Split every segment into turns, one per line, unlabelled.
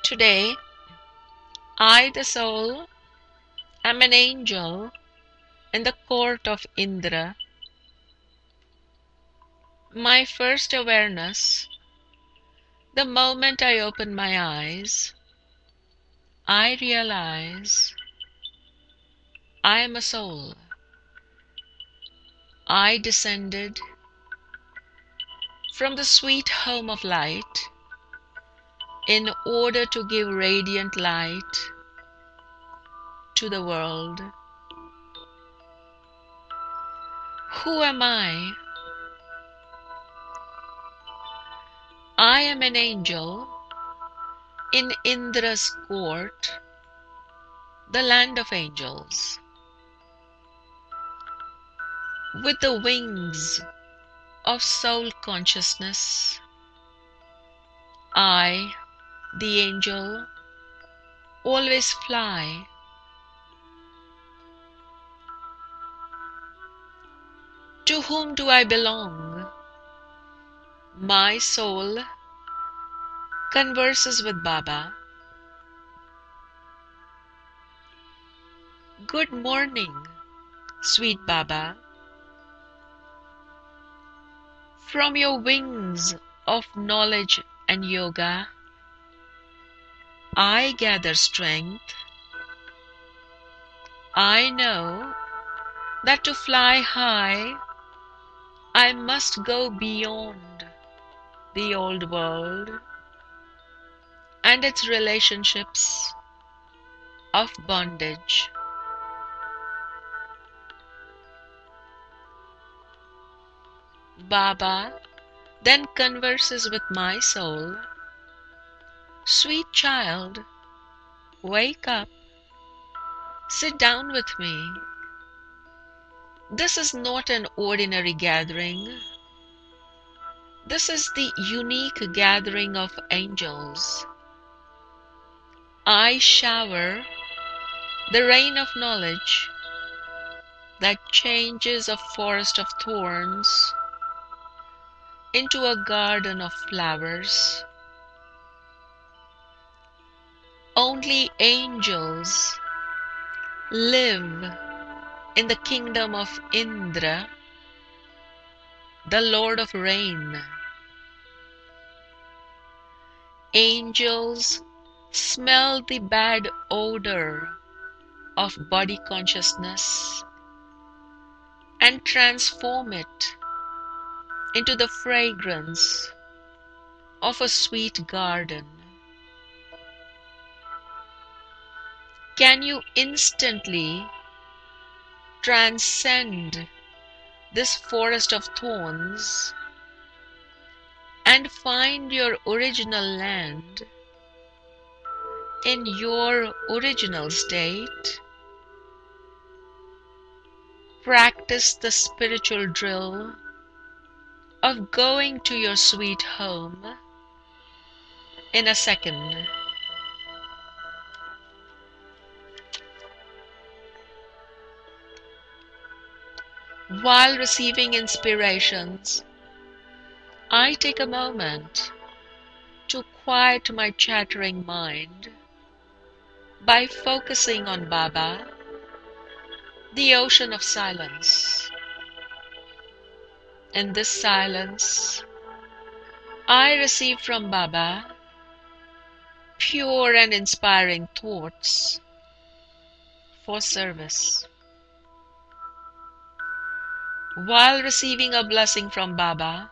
Today, I, the soul, am an angel in the court of Indra. My first awareness, the moment I open my eyes, I realize I am a soul. I descended from the sweet home of light in order to give radiant light to the world. Who am I? I am an angel in Indra's court, the land of angels. With the wings of soul consciousness, I, the angel, always fly. To whom do I belong? My soul converses with Baba. Good morning, sweet Baba. From your wings of knowledge and yoga, I gather strength. I know that to fly high, I must go beyond the old world and its relationships of bondage. Baba then converses with my soul. Sweet child, wake up, sit down with me. This is not an ordinary gathering. This is the unique gathering of angels. I shower the rain of knowledge that changes a forest of thorns into a garden of flowers. Only angels live in the kingdom of Indra, the Lord of Rain. Angels smell the bad odor of body consciousness and transform it into the fragrance of a sweet garden. Can you instantly transcend this forest of thorns and find your original land in your original state? Practice the spiritual drill of going to your sweet home in a second. While receiving inspirations, I take a moment to quiet my chattering mind by focusing on Baba, the ocean of silence. In this silence, I receive from Baba pure and inspiring thoughts for service. While receiving a blessing from Baba,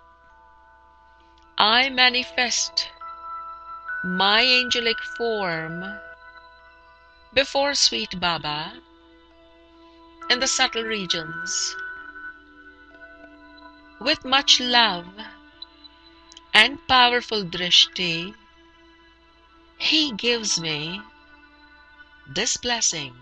I manifest my angelic form before sweet Baba in the subtle regions. With much love and powerful drishti, he gives me this blessing.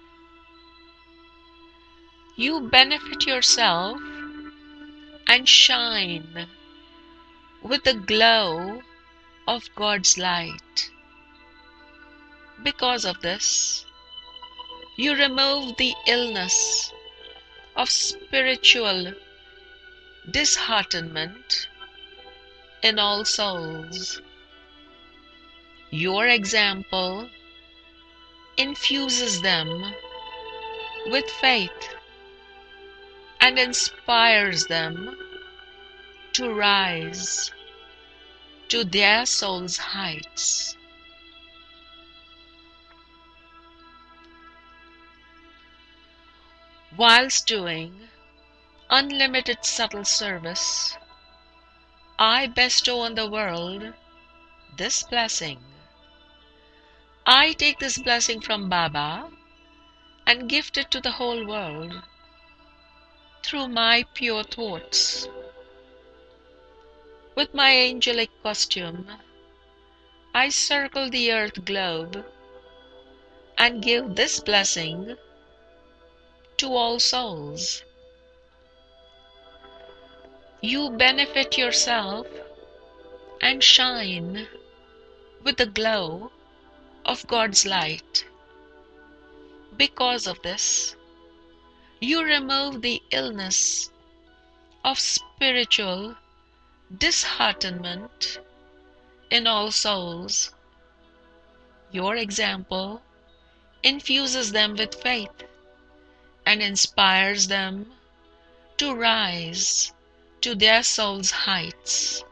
You benefit yourself and shine with the glow of God's light. Because of this, you remove the illness of spiritual disheartenment in all souls. Your example infuses them with faith and inspires them to rise to their soul's heights. Whilst doing unlimited subtle service, I bestow on the world this blessing. I take this blessing from Baba and gift it to the whole world through my pure thoughts. With my angelic costume, I circle the earth globe and give this blessing to all souls. You benefit yourself and shine with the glow of God's light. Because of this, you remove the illness of spiritual disheartenment in all souls. Your example infuses them with faith and inspires them to rise to their soul's heights.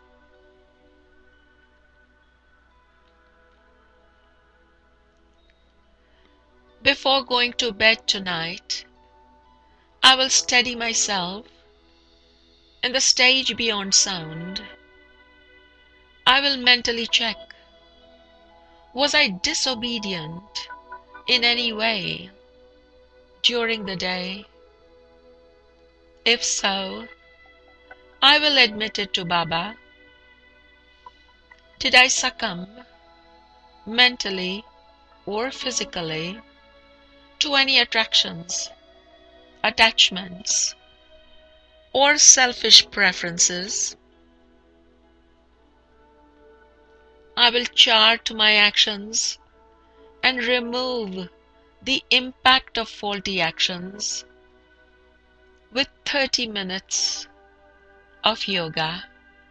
Before going to bed tonight, I will steady myself in the stage beyond sound. I will mentally check, was I disobedient in any way during the day? If so, I will admit it to Baba. Did I succumb mentally or physically to any attractions, attachments, or selfish preferences? I will chart my actions and remove the impact of faulty actions with 30 minutes of yoga.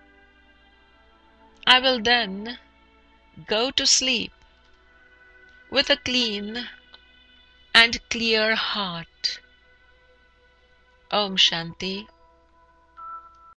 I will then go to sleep with a clean and clear heart. Om Shanti.